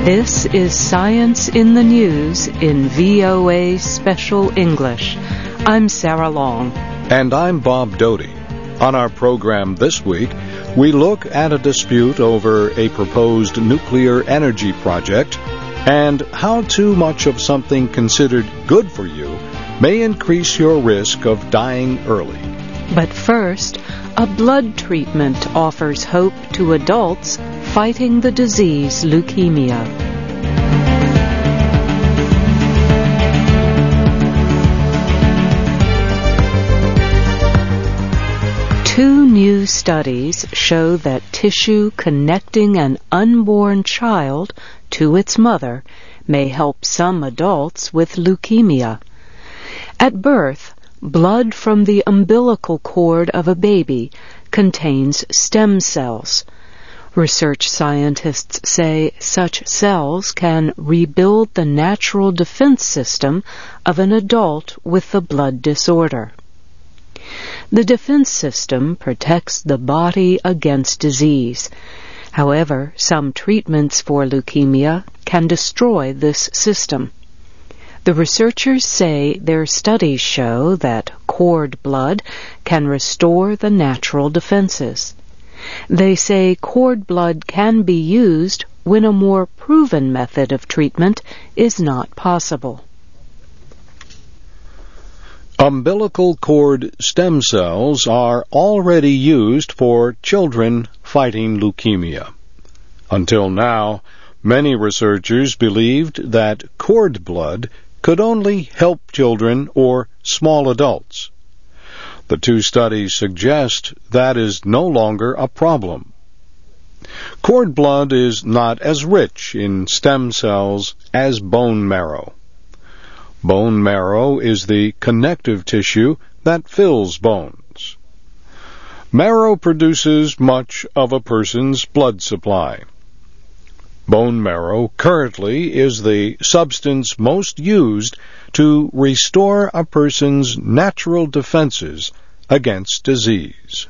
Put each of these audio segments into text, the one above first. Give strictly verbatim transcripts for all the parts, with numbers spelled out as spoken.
This is Science in the News in V O A Special English. I'm Sarah Long. And I'm Bob Doty. On our program this week, we look at a dispute over a proposed nuclear energy project and how too much of something considered good for you may increase your risk of dying early. But first, a blood treatment offers hope to adults fighting the disease leukemia. Two new studies show that tissue connecting an unborn child to its mother may help some adults with leukemia. At birth, blood from the umbilical cord of a baby contains stem cells. Research scientists say such cells can rebuild the natural defense system of an adult with the blood disorder. The defense system protects the body against disease. However, some treatments for leukemia can destroy this system. The researchers say their studies show that cord blood can restore the natural defenses. They say cord blood can be used when a more proven method of treatment is not possible. Umbilical cord stem cells are already used for children fighting leukemia. Until now, many researchers believed that cord blood could only help children or small adults. The two studies suggest that is no longer a problem. Cord blood is not as rich in stem cells as bone marrow. Bone marrow is the connective tissue that fills bones. Marrow produces much of a person's blood supply. Bone marrow currently is the substance most used to restore a person's natural defenses against disease.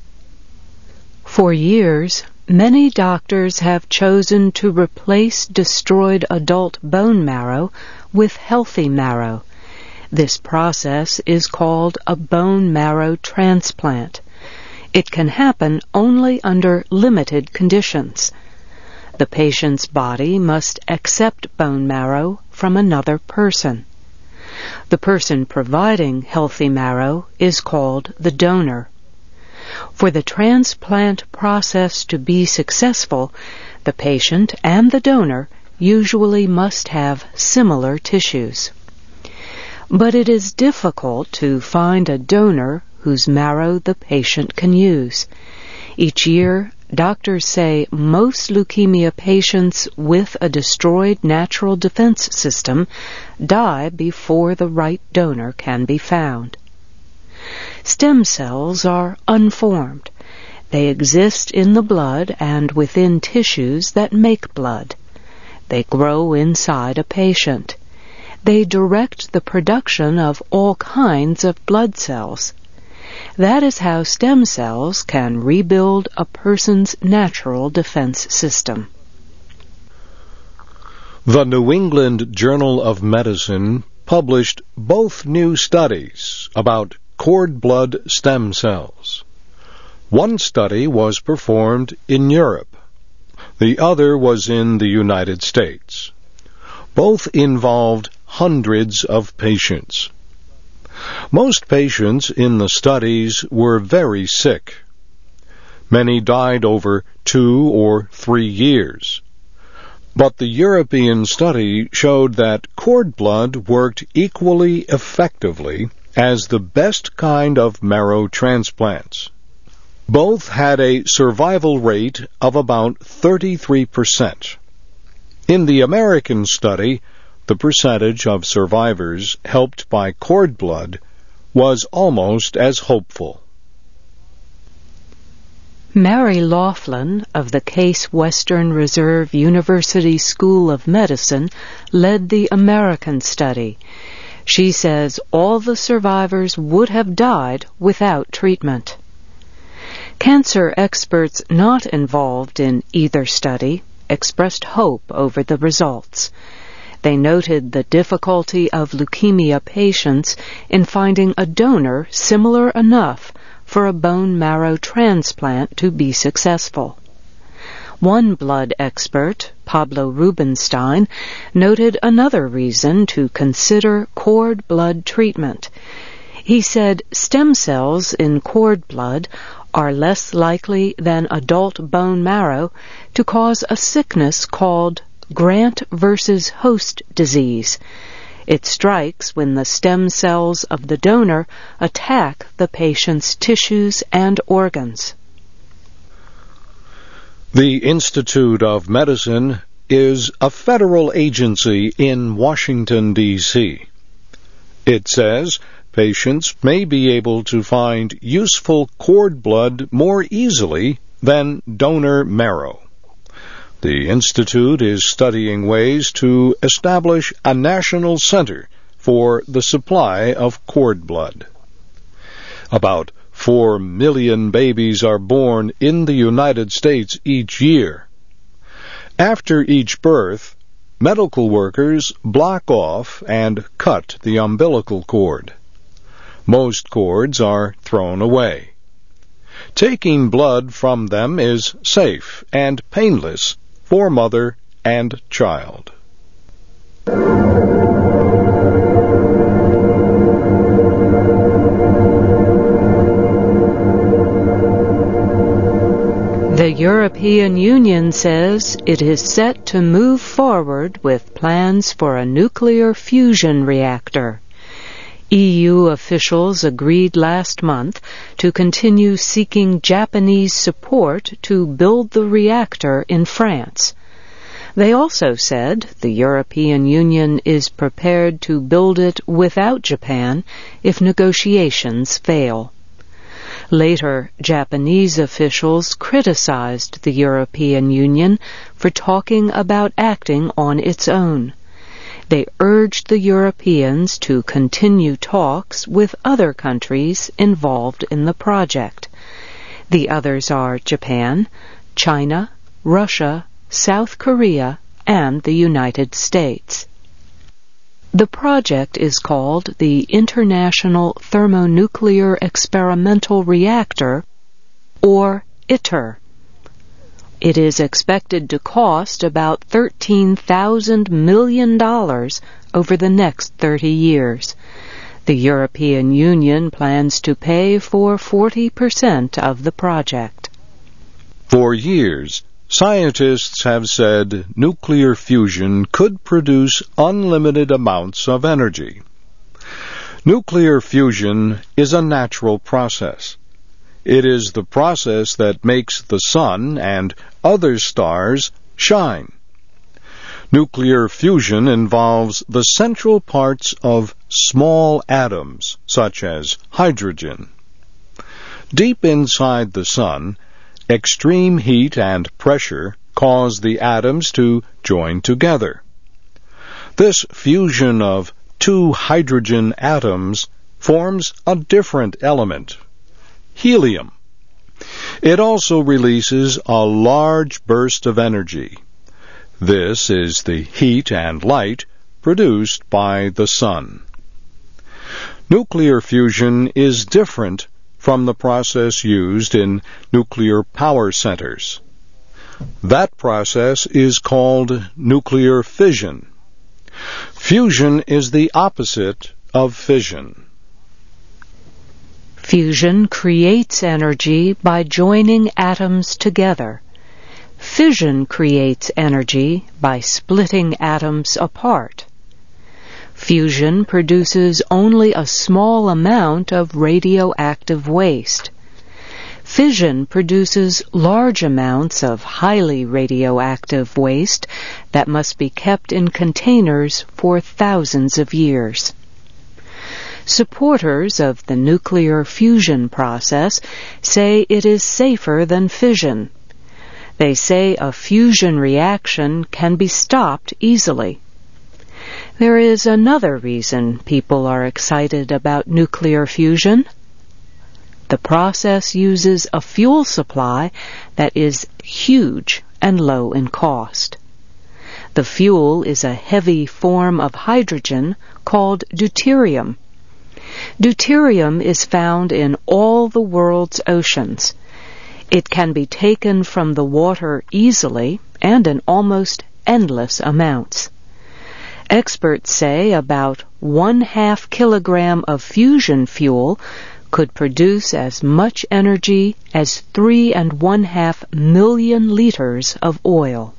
For years, many doctors have chosen to replace destroyed adult bone marrow with healthy marrow. This process is called a bone marrow transplant. It can happen only under limited conditions. The patient's body must accept bone marrow from another person. The person providing healthy marrow is called the donor. For the transplant process to be successful, the patient and the donor usually must have similar tissues. But it is difficult to find a donor whose marrow the patient can use. Each year, doctors say most leukemia patients with a destroyed natural defense system die before the right donor can be found. Stem cells are unformed. They exist in the blood and within tissues that make blood. They grow inside a patient. They direct the production of all kinds of blood cells. That is how stem cells can rebuild a person's natural defense system. The New England Journal of Medicine published both new studies about cord blood stem cells. One study was performed in Europe. The other was in the United States. Both involved hundreds of patients. Most patients in the studies were very sick. Many died over two or three years. But the European study showed that cord blood worked equally effectively as the best kind of marrow transplants. Both had a survival rate of about thirty-three percent. In the American study, the percentage of survivors helped by cord blood was almost as hopeful. Mary Laughlin of the Case Western Reserve University School of Medicine led the American study. She says all the survivors would have died without treatment. Cancer experts not involved in either study expressed hope over the results. They noted the difficulty of leukemia patients in finding a donor similar enough for a bone marrow transplant to be successful. One blood expert, Pablo Rubenstein, noted another reason to consider cord blood treatment. He said stem cells in cord blood are less likely than adult bone marrow to cause a sickness called graft versus host disease. It strikes when the stem cells of the donor attack the patient's tissues and organs. The Institute of Medicine is a federal agency in Washington, D C It says patients may be able to find useful cord blood more easily than donor marrow. The Institute is studying ways to establish a national center for the supply of cord blood. About Four million babies are born in the United States each year. After each birth, medical workers block off and cut the umbilical cord. Most cords are thrown away. Taking blood from them is safe and painless for mother and child. The European Union says it is set to move forward with plans for a nuclear fusion reactor. E U officials agreed last month to continue seeking Japanese support to build the reactor in France. They also said the European Union is prepared to build it without Japan if negotiations fail. Later, Japanese officials criticized the European Union for talking about acting on its own. They urged the Europeans to continue talks with other countries involved in the project. The others are Japan, China, Russia, South Korea, and the United States. The project is called the International Thermonuclear Experimental Reactor, or ITER. It is expected to cost about thirteen thousand million dollars over the next thirty years. The European Union plans to pay for forty percent of the project. For years, scientists have said nuclear fusion could produce unlimited amounts of energy. Nuclear fusion is a natural process. It is the process that makes the sun and other stars shine. Nuclear fusion involves the central parts of small atoms, such as hydrogen. Deep inside the sun, extreme heat and pressure cause the atoms to join together. This fusion of two hydrogen atoms forms a different element, helium. It also releases a large burst of energy. This is the heat and light produced by the sun. Nuclear fusion is different from the process used in nuclear power centers. That process is called nuclear fission. Fusion is the opposite of fission. Fusion creates energy by joining atoms together. Fission creates energy by splitting atoms apart. Fusion produces only a small amount of radioactive waste. Fission produces large amounts of highly radioactive waste that must be kept in containers for thousands of years. Supporters of the nuclear fusion process say it is safer than fission. They say a fusion reaction can be stopped easily. There is another reason people are excited about nuclear fusion. The process uses a fuel supply that is huge and low in cost. The fuel is a heavy form of hydrogen called deuterium. Deuterium is found in all the world's oceans. It can be taken from the water easily and in almost endless amounts. Experts say about one half kilogram of fusion fuel could produce as much energy as three and one half million liters of oil.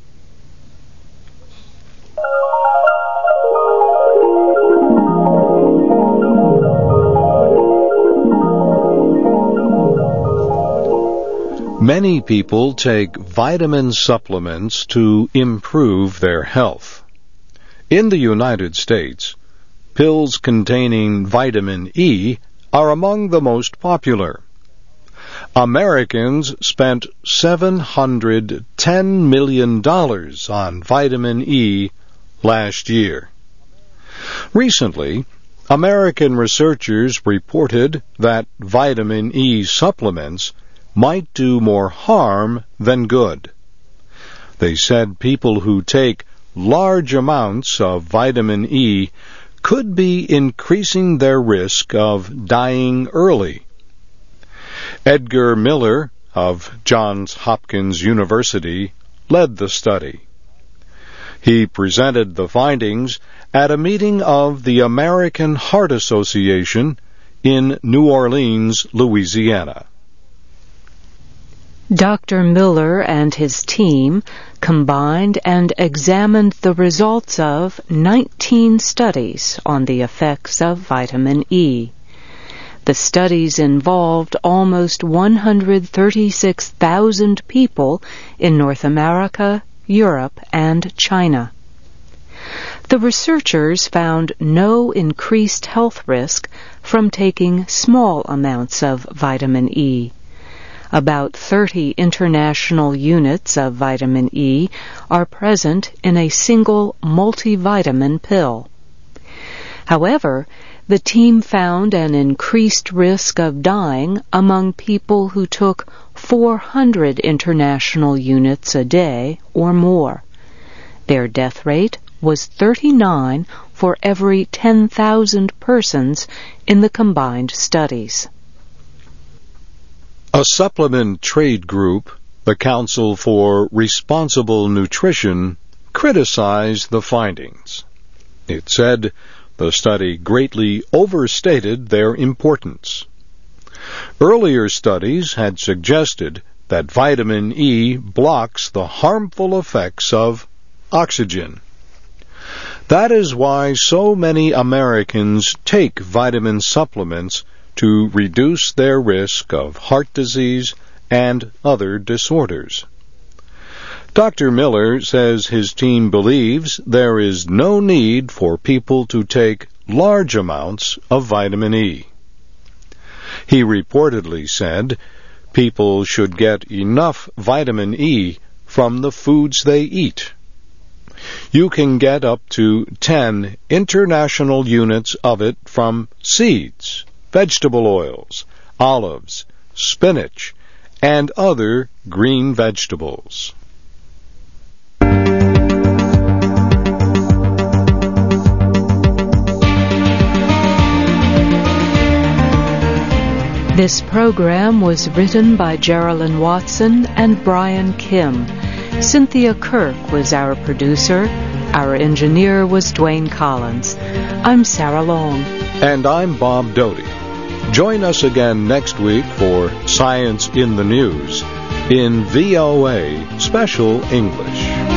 Many people take vitamin supplements to improve their health. In the United States, pills containing vitamin E are among the most popular. Americans spent seven hundred ten million dollars on vitamin E last year. Recently, American researchers reported that vitamin E supplements might do more harm than good. They said people who take large amounts of vitamin E could be increasing their risk of dying early. Edgar Miller of Johns Hopkins University led the study. He presented the findings at a meeting of the American Heart Association in New Orleans, Louisiana. Doctor Miller and his team combined and examined the results of nineteen studies on the effects of vitamin E. The studies involved almost one hundred thirty-six thousand people in North America, Europe, and China. The researchers found no increased health risk from taking small amounts of vitamin E. About thirty international units of vitamin E are present in a single multivitamin pill. However, the team found an increased risk of dying among people who took four hundred international units a day or more. Their death rate was thirty-nine for every ten thousand persons in the combined studies. A supplement trade group, the Council for Responsible Nutrition, criticized the findings. It said the study greatly overstated their importance. Earlier studies had suggested that vitamin E blocks the harmful effects of oxygen. That is why so many Americans take vitamin supplements to reduce their risk of heart disease and other disorders. Doctor Miller says his team believes there is no need for people to take large amounts of vitamin E. He reportedly said people should get enough vitamin E from the foods they eat. You can get up to ten international units of it from seeds, vegetable oils, olives, spinach, and other green vegetables. This program was written by Geraldine Watson and Brian Kim. Cynthia Kirk was our producer. Our engineer was Dwayne Collins. I'm Sarah Long. And I'm Bob Doty. Join us again next week for Science in the News in V O A Special English.